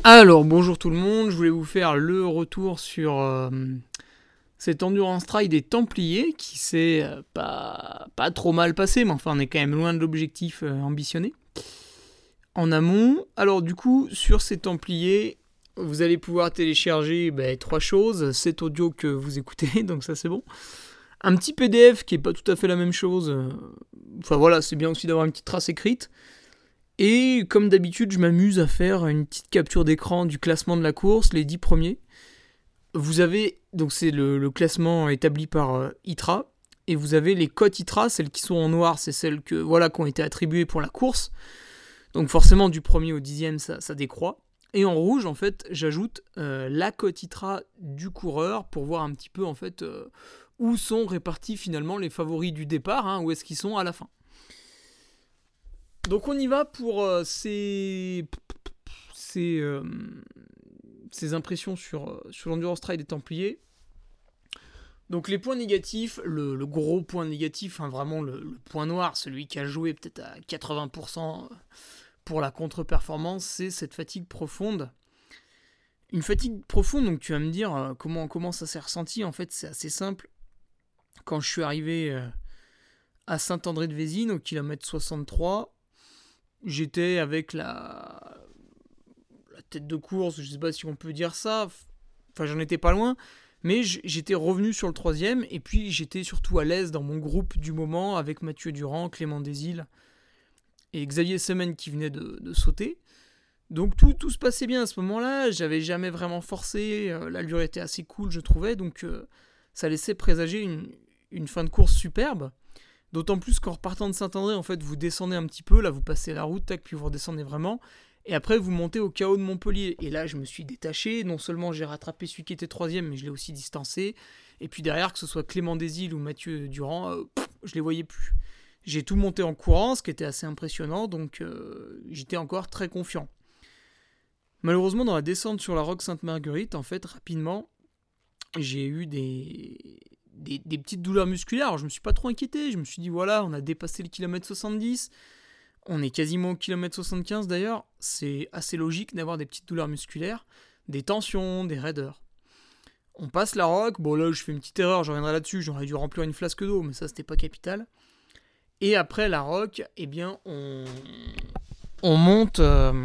Alors, bonjour tout le monde, je voulais vous faire le retour sur cette Endurance Trail des Templiers qui s'est pas trop mal passé, mais enfin on est quand même loin de l'objectif ambitionné. En amont, alors du coup, sur ces Templiers, vous allez pouvoir télécharger trois choses, cet audio que vous écoutez, donc ça c'est bon. Un petit PDF qui est pas tout à fait la même chose, enfin voilà, c'est bien aussi d'avoir une petite trace écrite. Et comme d'habitude, je m'amuse à faire une petite capture d'écran du classement de la course, les 10 premiers. Vous avez, donc c'est le classement établi par ITRA, et vous avez les cotes ITRA, celles qui sont en noir, c'est celles qui ont été attribuées pour la course. Donc forcément, du premier au 10e, ça décroît. Et en rouge, en fait, j'ajoute la cote ITRA du coureur pour voir un petit peu, en fait, où sont répartis finalement les favoris du départ, où est-ce qu'ils sont à la fin. Donc on y va pour ces impressions sur l'Endurance Trail des Templiers. Donc les points négatifs, le gros point négatif, vraiment le point noir, celui qui a joué peut-être à 80% pour la contre-performance, c'est cette fatigue profonde. Une fatigue profonde, donc tu vas me dire comment ça s'est ressenti. En fait, c'est assez simple. Quand je suis arrivé à Saint-André-de-Vésine, au kilomètre 63, j'étais avec la tête de course, je sais pas si on peut dire ça, enfin j'en étais pas loin, mais j'étais revenu sur le 3e, et puis j'étais surtout à l'aise dans mon groupe du moment, avec Mathieu Durand, Clément Desilles, et Xavier Semen qui venait de sauter. Donc tout se passait bien à ce moment-là, j'avais jamais vraiment forcé, l'allure était assez cool je trouvais, donc ça laissait présager une fin de course superbe. D'autant plus qu'en repartant de Saint-André, en fait, vous descendez un petit peu, là vous passez la route, tac, puis vous redescendez vraiment, et après vous montez au KO de Montpellier. Et là je me suis détaché, non seulement j'ai rattrapé celui qui était 3e, mais je l'ai aussi distancé, et puis derrière, que ce soit Clément Desilles ou Mathieu Durand, je les voyais plus. J'ai tout monté en courant, ce qui était assez impressionnant, donc j'étais encore très confiant. Malheureusement, dans la descente sur la Roque Sainte-Marguerite, en fait, rapidement, j'ai eu des petites douleurs musculaires. Alors je me suis pas trop inquiété, je me suis dit voilà, on a dépassé le kilomètre 70, on est quasiment au kilomètre 75 d'ailleurs, c'est assez logique d'avoir des petites douleurs musculaires, des tensions, des raideurs. On passe la roque, bon là je fais une petite erreur, je reviendrai là-dessus, j'aurais dû remplir une flasque d'eau, mais ça c'était pas capital. Et après la roque, eh bien on monte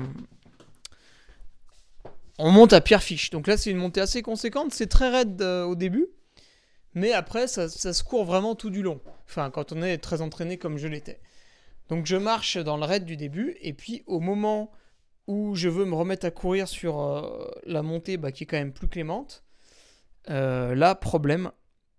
à Pierrefiche. Donc là c'est une montée assez conséquente, c'est très raide au début. Mais après, ça se court vraiment tout du long. Enfin, quand on est très entraîné comme je l'étais. Donc je marche dans le raid du début. Et puis au moment où je veux me remettre à courir sur la montée qui est quand même plus clémente, là, problème.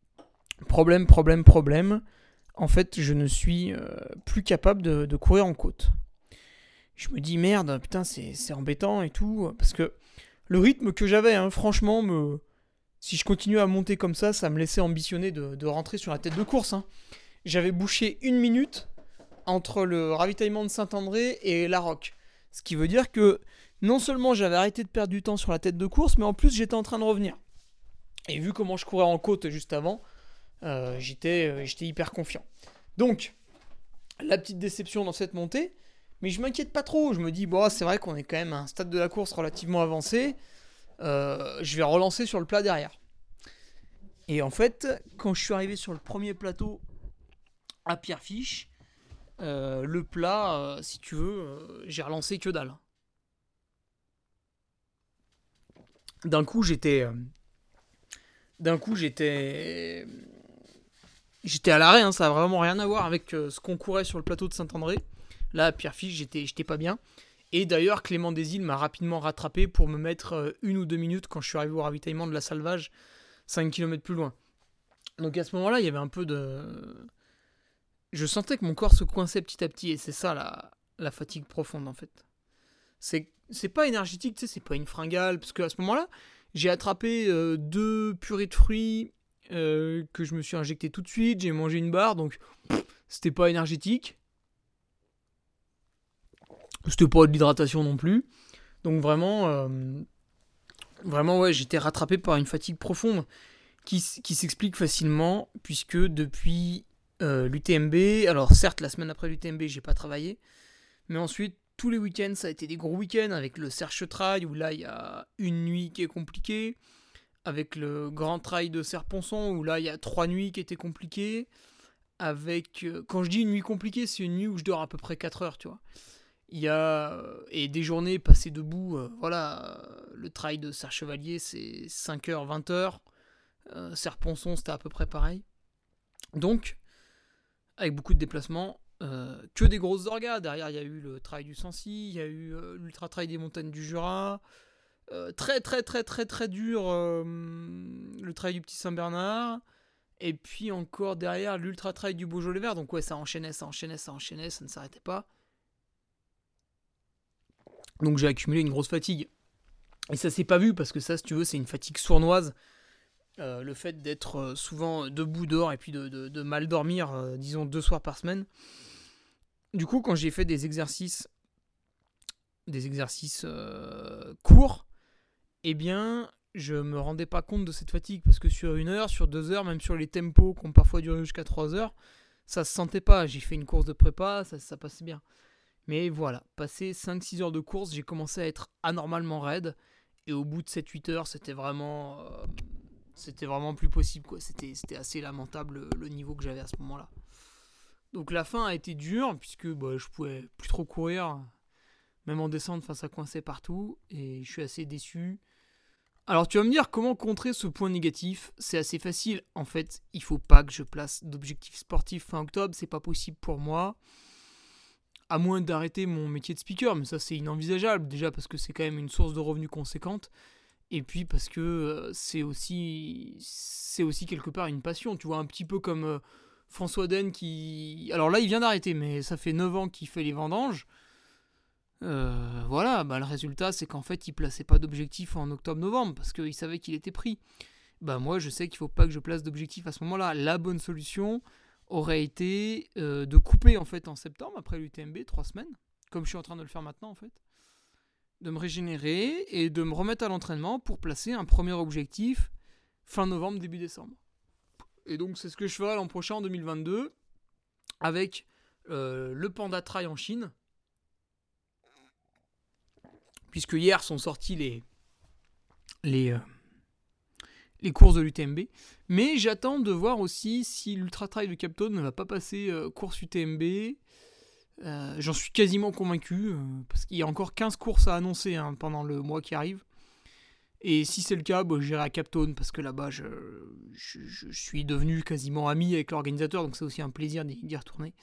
En fait, je ne suis plus capable de courir en côte. Je me dis merde, putain, c'est embêtant et tout. Parce que le rythme que j'avais, franchement, si je continuais à monter comme ça me laissait ambitionner de rentrer sur la tête de course. J'avais bouché 1 minute entre le ravitaillement de Saint-André et la Roque. Ce qui veut dire que non seulement j'avais arrêté de perdre du temps sur la tête de course, mais en plus j'étais en train de revenir. Et vu comment je courais en côte juste avant, j'étais hyper confiant. Donc, la petite déception dans cette montée, mais je m'inquiète pas trop. Je me dis, c'est vrai qu'on est quand même à un stade de la course relativement avancé. Je vais relancer sur le plat derrière. Et en fait, quand je suis arrivé sur le premier plateau à Pierrefiche, le plat, si tu veux, j'ai relancé que dalle. D'un coup, j'étais à l'arrêt. Ça n'a vraiment rien à voir avec ce qu'on courait sur le plateau de Saint-André. Là, à Pierrefiche, j'étais pas bien. Et d'ailleurs, Clément Desilles m'a rapidement rattrapé pour me mettre 1 ou 2 minutes quand je suis arrivé au ravitaillement de la Salvage, 5 km plus loin. Donc à ce moment-là, il y avait un peu de... Je sentais que mon corps se coinçait petit à petit, et c'est ça la fatigue profonde en fait. C'est pas énergétique, c'est pas une fringale, parce qu'à ce moment-là, j'ai attrapé 2 purées de fruits que je me suis injecté tout de suite, j'ai mangé une barre, donc c'était pas énergétique. C'était pas de l'hydratation non plus. Donc vraiment, ouais, j'étais rattrapé par une fatigue profonde qui s'explique facilement, puisque depuis l'UTMB, alors certes la semaine après l'UTMB j'ai pas travaillé, mais ensuite tous les week-ends, ça a été des gros week-ends avec le Search Trail où là il y a une nuit qui est compliquée, avec le Grand Trail de Serponçon où là il y a 3 nuits qui étaient compliquées, avec quand je dis une nuit compliquée, c'est une nuit où je dors à peu près 4 heures, tu vois. Il y a et des journées passées debout, le trail de Serre-Chevalier c'est 5h, 20h, Serponçon c'était à peu près pareil. Donc avec beaucoup de déplacements, que des grosses orgas. Derrière, il y a eu le trail du Sancy, il y a eu l'ultra trail des montagnes du Jura, très très très très très dur, le trail du Petit Saint-Bernard, et puis encore derrière l'ultra trail du Beaujolais Vert. Donc ouais, ça enchaînait, ça ne s'arrêtait pas. Donc j'ai accumulé une grosse fatigue. Et ça s'est pas vu parce que ça, si tu veux, c'est une fatigue sournoise. Le fait d'être souvent debout dehors et puis de mal dormir, disons 2 soirs par semaine. Du coup, quand j'ai fait des exercices courts, eh bien, je me rendais pas compte de cette fatigue parce que sur 1 heure, sur 2 heures, même sur les tempos qui ont parfois duré jusqu'à 3 heures, ça se sentait pas. J'ai fait une course de prépa, ça passait bien. Mais voilà, passé 5-6 heures de course, j'ai commencé à être anormalement raide. Et au bout de 7-8 heures, c'était vraiment plus possible, quoi. C'était assez lamentable le niveau que j'avais à ce moment-là. Donc la fin a été dure, puisque je pouvais plus trop courir. Même en descente, ça coinçait partout. Et je suis assez déçu. Alors tu vas me dire, comment contrer ce point négatif ? C'est assez facile. En fait, il faut pas que je place d'objectif sportif fin octobre. C'est pas possible pour moi. À moins d'arrêter mon métier de speaker. Mais ça, c'est inenvisageable. Déjà parce que c'est quand même une source de revenus conséquente. Et puis parce que c'est aussi quelque part une passion. Tu vois, un petit peu comme François Den qui... Alors là, il vient d'arrêter, mais ça fait 9 ans qu'il fait les vendanges. Le résultat, c'est qu'en fait, il plaçait pas d'objectif en octobre-novembre parce qu'il savait qu'il était pris. Moi, je sais qu'il faut pas que je place d'objectif à ce moment-là. La bonne solution aurait été de couper en fait en septembre, après l'UTMB, 3 semaines, comme je suis en train de le faire maintenant en fait. De me régénérer et de me remettre à l'entraînement pour placer un premier objectif fin novembre, début décembre. Et donc c'est ce que je ferai l'an prochain en 2022 avec le Panda Trail en Chine. Puisque hier sont sortis les courses de l'UTMB. Mais j'attends de voir aussi si l'Ultra Trail de Cap Town ne va pas passer course UTMB. J'en suis quasiment convaincu, parce qu'il y a encore 15 courses à annoncer pendant le mois qui arrive. Et si c'est le cas, j'irai à Cap Town, parce que là-bas, je suis devenu quasiment ami avec l'organisateur, donc c'est aussi un plaisir d'y retourner.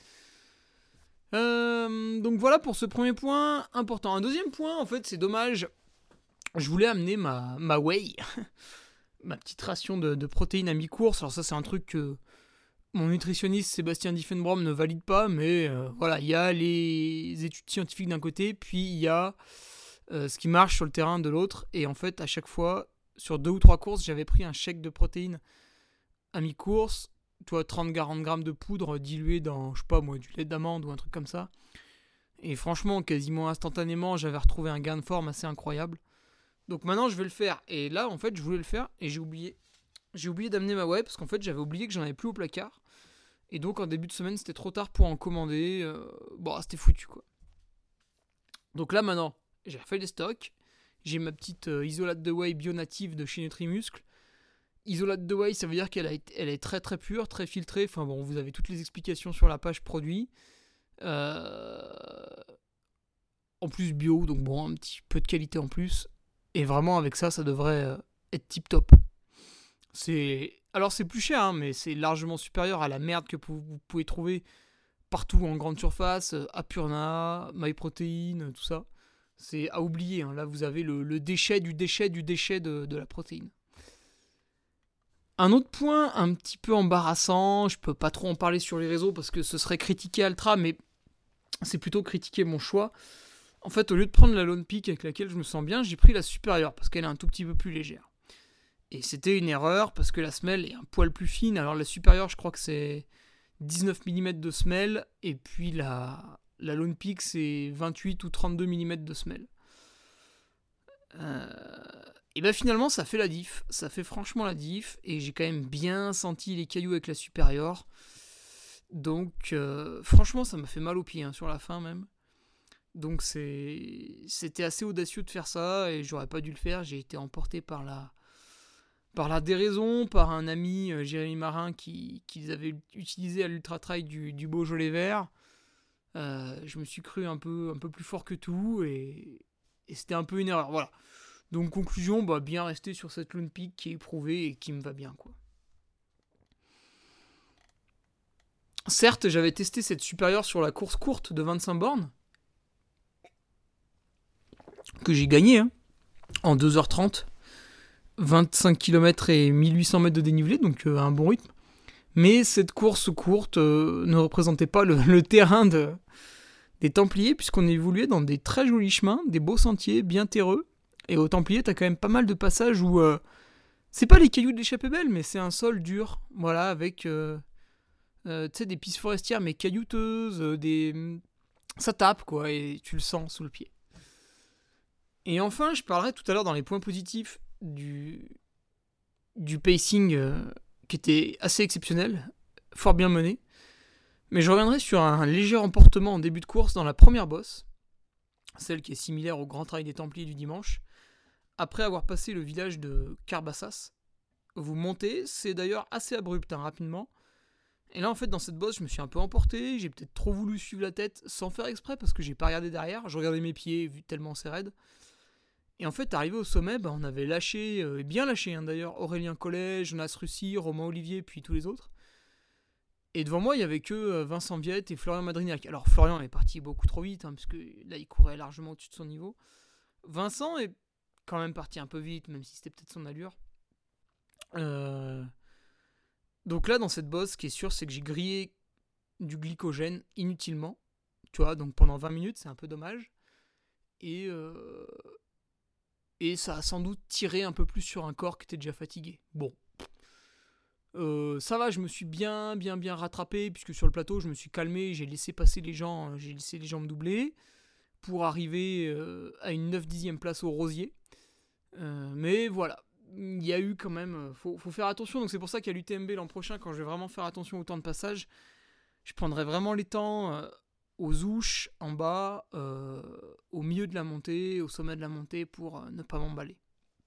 Donc voilà pour ce premier point important. Un deuxième point, en fait, c'est dommage. Je voulais amener ma whey, ma petite ration de protéines à mi-course. Alors ça, c'est un truc que mon nutritionniste Sébastien Diffenbrom ne valide pas, mais il y a les études scientifiques d'un côté, puis il y a ce qui marche sur le terrain de l'autre. Et en fait, à chaque fois, sur 2 ou 3 courses, j'avais pris un shake de protéines à mi-course. 30-40 grammes de poudre diluée dans, je sais pas moi, du lait d'amande ou un truc comme ça. Et franchement, quasiment instantanément, j'avais retrouvé un gain de forme assez incroyable. Donc maintenant, je vais le faire. Et là, en fait, je voulais le faire et j'ai oublié. J'ai oublié d'amener ma whey parce qu'en fait, j'avais oublié que j'en avais plus au placard. Et donc, en début de semaine, c'était trop tard pour en commander. C'était foutu, quoi. Donc là, maintenant, j'ai refait les stocks. J'ai ma petite isolate de whey bio-native de chez Nutrimuscle. Isolate de whey, ça veut dire qu'elle est très très pure, très filtrée. Enfin bon, vous avez toutes les explications sur la page produit. En plus bio, donc bon, un petit peu de qualité en plus. Et vraiment, avec ça, ça devrait être tip top. Alors c'est plus cher, mais c'est largement supérieur à la merde que vous pouvez trouver partout en grande surface, Apurna, MyProtein, tout ça. C'est à oublier. Là, vous avez le déchet du déchet du déchet de la protéine. Un autre point un petit peu embarrassant, je peux pas trop en parler sur les réseaux parce que ce serait critiquer Altra, mais c'est plutôt critiquer mon choix. En fait, au lieu de prendre la Lone Peak avec laquelle je me sens bien, j'ai pris la supérieure parce qu'elle est un tout petit peu plus légère. Et c'était une erreur parce que la semelle est un poil plus fine. Alors la supérieure, je crois que c'est 19 mm de semelle, et puis la Lone Peak, c'est 28 ou 32 mm de semelle. Et finalement, ça fait la diff. Ça fait franchement la diff. Et j'ai quand même bien senti les cailloux avec la supérieure. Donc, franchement, ça m'a fait mal aux pieds, sur la fin même. Donc c'était assez audacieux de faire ça et j'aurais pas dû le faire. J'ai été emporté par la déraison, par un ami, Jérémy Marin, qu'ils avaient utilisé à l'Ultra Trail du Beaujolais vert. Je me suis cru un peu plus fort que tout et c'était un peu une erreur. Voilà. Donc conclusion, bien rester sur cette Lone Peak qui est éprouvée et qui me va bien, quoi. Certes, j'avais testé cette supérieure sur la course courte de 25 bornes, que j'ai gagné en 2h30, 25 km et 1800 mètres de dénivelé, donc un bon rythme. Mais cette course courte ne représentait pas le terrain des Templiers, puisqu'on évoluait dans des très jolis chemins, des beaux sentiers bien terreux. Et aux Templiers, t'as quand même pas mal de passages où c'est pas les cailloux de l'échappée belle, mais c'est un sol dur, voilà, avec des pistes forestières mais caillouteuses, ça tape quoi, et tu le sens sous le pied. Et enfin, je parlerai tout à l'heure dans les points positifs du pacing qui était assez exceptionnel, fort bien mené. Mais je reviendrai sur un léger emportement en début de course dans la première bosse, celle qui est similaire au Grand Trail des Templiers du dimanche. Après avoir passé le village de Carbassas, vous montez, c'est d'ailleurs assez abrupt rapidement. Et là en fait dans cette bosse je me suis un peu emporté, j'ai peut-être trop voulu suivre la tête sans faire exprès parce que j'ai pas regardé derrière, je regardais mes pieds vu tellement c'est raide. Et en fait arrivé au sommet, on avait lâché, bien lâché d'ailleurs, Aurélien Collet, Jonas Russi, Romain Olivier puis tous les autres. Et devant moi il y avait que Vincent Viette et Florian Madrignac. Alors Florian est parti beaucoup trop vite puisque là il courait largement au-dessus de son niveau. Vincent est quand même parti un peu vite même si c'était peut-être son allure. Donc là, dans cette bosse, ce qui est sûr, c'est que j'ai grillé du glycogène inutilement. Tu vois, donc pendant 20 minutes, c'est un peu dommage. Et ça a sans doute tiré un peu plus sur un corps qui était déjà fatigué. Bon. Ça va, je me suis bien rattrapé, puisque sur le plateau, je me suis calmé, j'ai laissé passer les gens, j'ai laissé les gens me doubler, pour arriver à une 9/10e place au Rosier. Mais voilà. Il y a eu quand même, faut faire attention, donc c'est pour ça qu'à l'UTMB l'an prochain, quand je vais vraiment faire attention au temps de passage, je prendrai vraiment les temps aux ouches, en bas, au milieu de la montée, au sommet de la montée, pour ne pas m'emballer.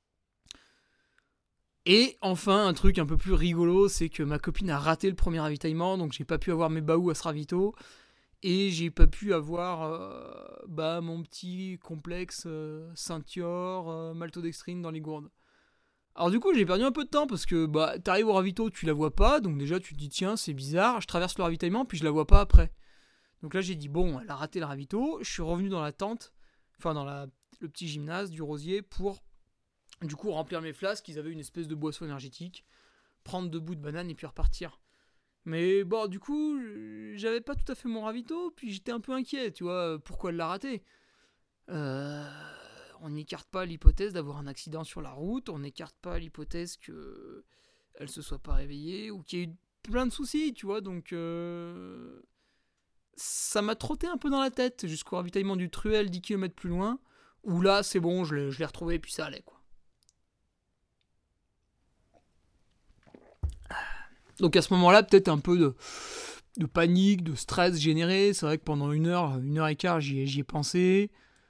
Et enfin, un truc un peu plus rigolo, c'est que ma copine a raté le premier ravitaillement, donc j'ai pas pu avoir mes baous à ce ravito, et j'ai pas pu avoir mon petit complexe Saint-Yor, maltodextrine dans les gourdes. Alors du coup j'ai perdu un peu de temps parce que t'arrives au ravito, tu la vois pas, donc déjà tu te dis tiens c'est bizarre, je traverse le ravitaillement puis je la vois pas après. Donc là j'ai dit bon elle a raté le ravito, je suis revenu dans la tente, enfin dans le petit gymnase du Rosier pour du coup remplir mes flasques, ils avaient une espèce de boisson énergétique, prendre 2 bouts de banane et puis repartir. Mais du coup j'avais pas tout à fait mon ravito, puis j'étais un peu inquiet, tu vois, pourquoi elle l'a raté. On n'écarte pas l'hypothèse d'avoir un accident sur la route, on n'écarte pas l'hypothèse qu'elle se soit pas réveillée ou qu'il y ait eu plein de soucis, tu vois, donc ça m'a trotté un peu dans la tête jusqu'au ravitaillement du Truel 10 km plus loin, où là c'est bon, je l'ai retrouvé et puis ça allait quoi. Donc à ce moment-là, peut-être un peu de panique, de stress généré, c'est vrai que pendant une heure et quart j'y ai pensé.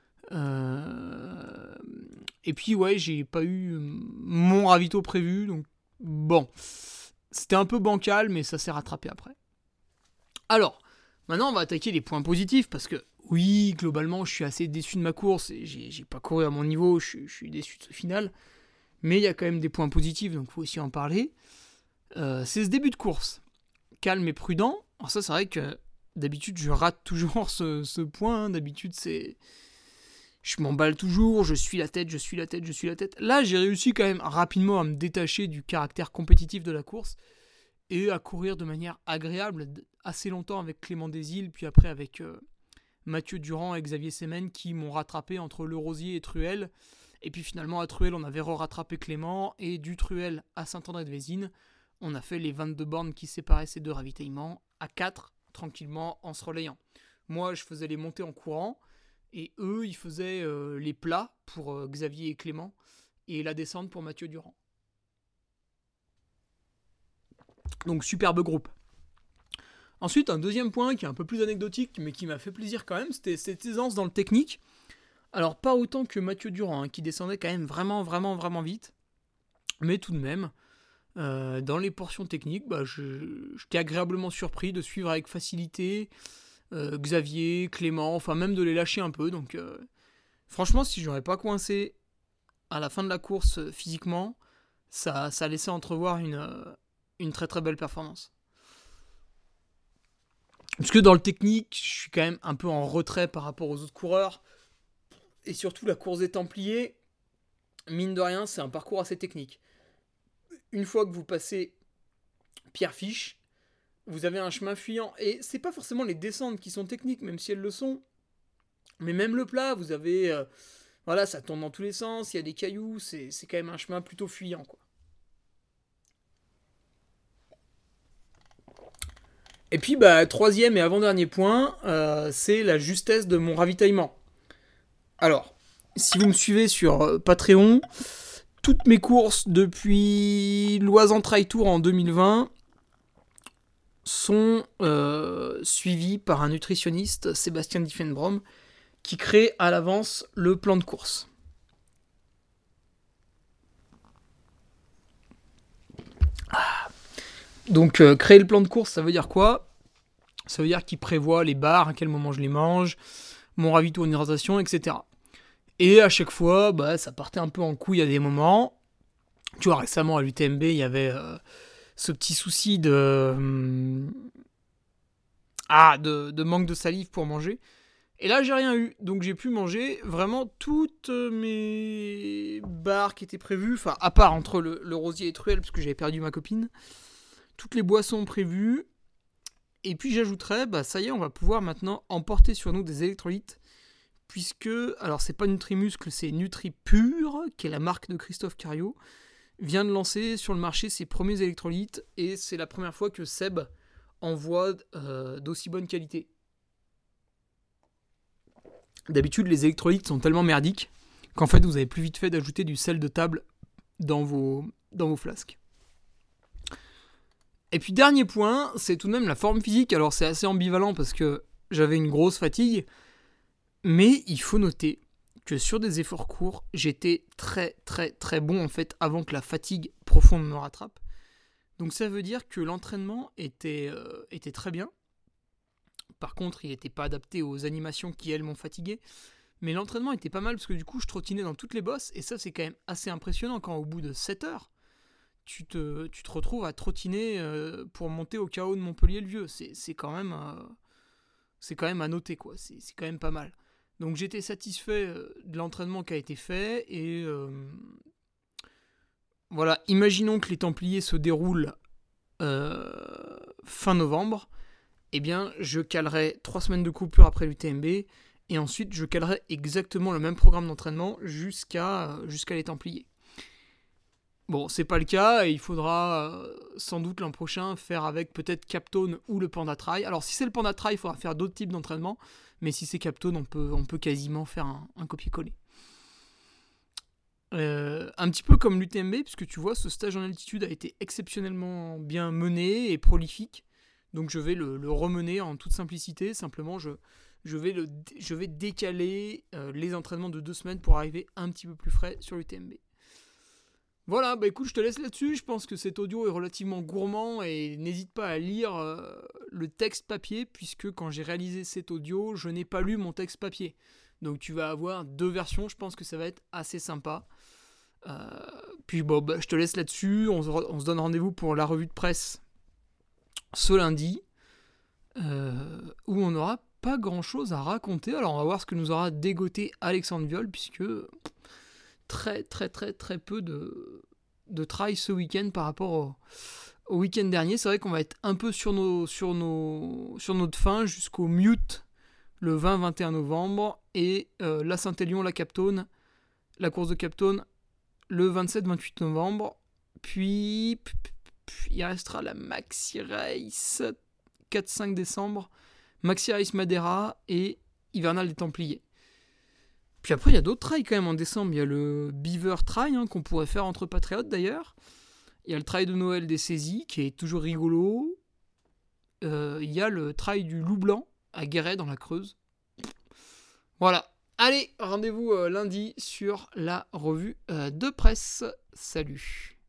Et puis ouais, j'ai pas eu mon ravito prévu, donc bon, c'était un peu bancal, mais ça s'est rattrapé après. Alors, maintenant on va attaquer les points positifs, parce que oui, globalement je suis assez déçu de ma course, et j'ai pas couru à mon niveau, je suis déçu de ce final, mais il y a quand même des points positifs, donc faut aussi en parler. C'est ce début de course, calme et prudent. Alors ça c'est vrai que d'habitude je rate toujours ce point, d'habitude c'est... Je m'emballe toujours, je suis la tête. Là, j'ai réussi quand même rapidement à me détacher du caractère compétitif de la course et à courir de manière agréable assez longtemps avec Clément Desilles, puis après avec Mathieu Durand et Xavier Semen qui m'ont rattrapé entre Le Rosier et Truel. Et puis finalement, à Truel, on avait rattrapé Clément, et du Truel à Saint-André-de-Vézines, on a fait les 22 bornes qui séparaient ces deux ravitaillements à 4, tranquillement, en se relayant. Moi, je faisais les montées en courant, et eux, ils faisaient les plats pour Xavier et Clément, et la descente pour Mathieu Durand. Donc superbe groupe. Ensuite, un deuxième point qui est un peu plus anecdotique, mais qui m'a fait plaisir quand même, c'était cette aisance dans le technique. Alors, pas autant que Mathieu Durand, qui descendait quand même vraiment, vraiment, vraiment vite. Mais tout de même, dans les portions techniques, j'étais agréablement surpris de suivre avec facilité Xavier, Clément, enfin même de les lâcher un peu. Donc, franchement, si j'aurais pas coincé à la fin de la course physiquement, ça laissait entrevoir une très très belle performance. Parce que dans le technique, je suis quand même un peu en retrait par rapport aux autres coureurs. Et surtout, la course des Templiers, mine de rien, c'est un parcours assez technique. Une fois que vous passez Pierrefiche, vous avez un chemin fuyant. Et c'est pas forcément les descentes qui sont techniques, même si elles le sont. Mais même le plat, vous avez... voilà, ça tourne dans tous les sens, il y a des cailloux, c'est quand même un chemin plutôt fuyant, quoi. Et puis, troisième et avant-dernier point, c'est la justesse de mon ravitaillement. Alors, si vous me suivez sur Patreon, toutes mes courses depuis l'Oisan Trail Tour en 2020 sont suivies par un nutritionniste, Sébastien Diffenbrom, qui crée à l'avance le plan de course. Donc, créer le plan de course, ça veut dire quoi ? Ça veut dire qu'il prévoit les bars, à quel moment je les mange, mon ravito en hydratation, etc. Et à chaque fois, ça partait un peu en couille à des moments. Tu vois, récemment à l'UTMB, il y avait ce petit souci de manque de salive pour manger. Et là, j'ai rien eu. Donc, j'ai pu manger vraiment toutes mes bars qui étaient prévues. Enfin, à part entre le rosier et Truelle, parce que j'avais perdu ma copine. Toutes les boissons prévues. Et puis, j'ajouterais, ça y est, on va pouvoir maintenant emporter sur nous des électrolytes. Puisque, alors, c'est pas Nutrimuscle, c'est NutriPure, qui est la marque de Christophe Cario, vient de lancer sur le marché ses premiers électrolytes. Et c'est la première fois que Seb envoie d'aussi bonne qualité. D'habitude, les électrolytes sont tellement merdiques qu'en fait, vous avez plus vite fait d'ajouter du sel de table dans vos flasques. Et puis, dernier point, c'est tout de même la forme physique. Alors, c'est assez ambivalent parce que j'avais une grosse fatigue, mais il faut noter que sur des efforts courts, j'étais très, très, très bon en fait avant que la fatigue profonde me rattrape. Donc, ça veut dire que l'entraînement était très bien. Par contre, il n'était pas adapté aux animations qui, elles, m'ont fatigué. Mais l'entraînement était pas mal parce que du coup, je trottinais dans toutes les bosses. Et ça, c'est quand même assez impressionnant quand au bout de 7 heures, tu te retrouves à trottiner pour monter au KO de Montpellier-le-Vieux. C'est quand même à noter, quoi. C'est quand même pas mal. Donc, j'étais satisfait de l'entraînement qui a été fait. Et voilà, imaginons que les Templiers se déroulent fin novembre. Eh bien, je calerai 3 semaines de coupure après l'UTMB, et ensuite je calerai exactement le même programme d'entraînement jusqu'à les Templiers. Bon, c'est pas le cas, et il faudra sans doute l'an prochain faire avec peut-être Captone ou le Panda Trail. Alors si c'est le Panda Trail, il faudra faire d'autres types d'entraînement, mais si c'est Captone, on peut quasiment faire un copier-coller. Un petit peu comme l'UTMB, puisque tu vois, ce stage en altitude a été exceptionnellement bien mené et prolifique. Donc je vais le remener en toute simplicité. Simplement, je vais décaler les entraînements de 2 semaines pour arriver un petit peu plus frais sur l'UTMB. Voilà, écoute, je te laisse là-dessus. Je pense que cet audio est relativement gourmand et n'hésite pas à lire le texte papier, puisque quand j'ai réalisé cet audio, je n'ai pas lu mon texte papier. Donc tu vas avoir 2 versions, je pense que ça va être assez sympa. Puis je te laisse là-dessus. On se donne rendez-vous pour la revue de presse ce lundi, où on n'aura pas grand chose à raconter. Alors on va voir ce que nous aura dégoté Alexandre Viol, puisque très très très très peu de trail ce week-end par rapport au week-end dernier. C'est vrai qu'on va être un peu sur notre fin jusqu'au Mute le 20-21 novembre, et la Saint-Élion, la Captone, la course de Captone le 27-28 novembre, puis il restera la Maxi Race 4-5 décembre, Maxi Race Madeira et Hivernal des Templiers. Puis après, il y a d'autres trails quand même en décembre. Il y a le Beaver Trail qu'on pourrait faire entre patriotes d'ailleurs. Il y a le trail de Noël des saisies qui est toujours rigolo. il y a le trail du Loup Blanc à Guéret dans la Creuse. Voilà. Allez, rendez-vous lundi sur la revue de presse. Salut.